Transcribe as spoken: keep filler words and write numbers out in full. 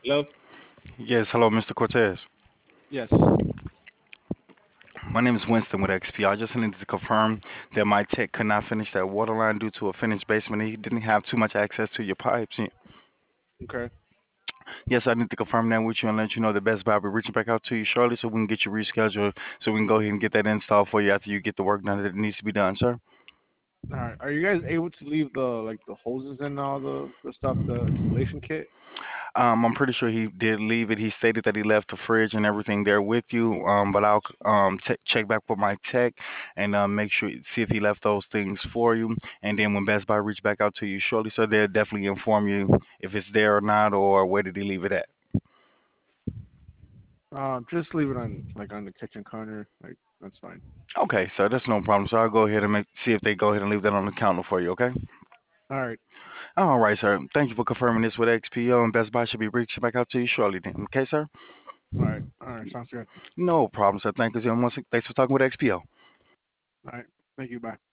Hello? Yes, hello, mister Cortez. Yes. My name is Winston with X P. I just needed to confirm that my tech could not finish that water line due to a finished basement. He didn't have too much access to your pipes. Ye- Okay. Yes, I need to confirm that with you and let you know that Best Buy will be reaching back out to you shortly so we can get you rescheduled so we can go ahead and get that installed for you after you get the work done that needs to be done, sir. All right. Are you guys able to leave the like the hoses and all the the stuff, the installation kit? Um, I'm pretty sure he did leave it. He stated that he left the fridge and everything there with you. Um, but I'll um te- check back with my tech and uh, make sure see if he left those things for you. And then when Best Buy reach back out to you shortly, so they'll definitely inform you if it's there or not, or where did he leave it at. Um, just leave it on like on the kitchen counter. Like that's fine. Okay, so that's no problem. So I'll go ahead and make, see if they go ahead and leave that on the counter for you. Okay. All right. All right, sir. Thank you for confirming this with X P O, and Best Buy should be reaching back out to you shortly. Then, okay, sir. All right. All right. Sounds good. No problem, sir. Thank you. And once, thanks for talking with X P O. All right. Thank you. Bye.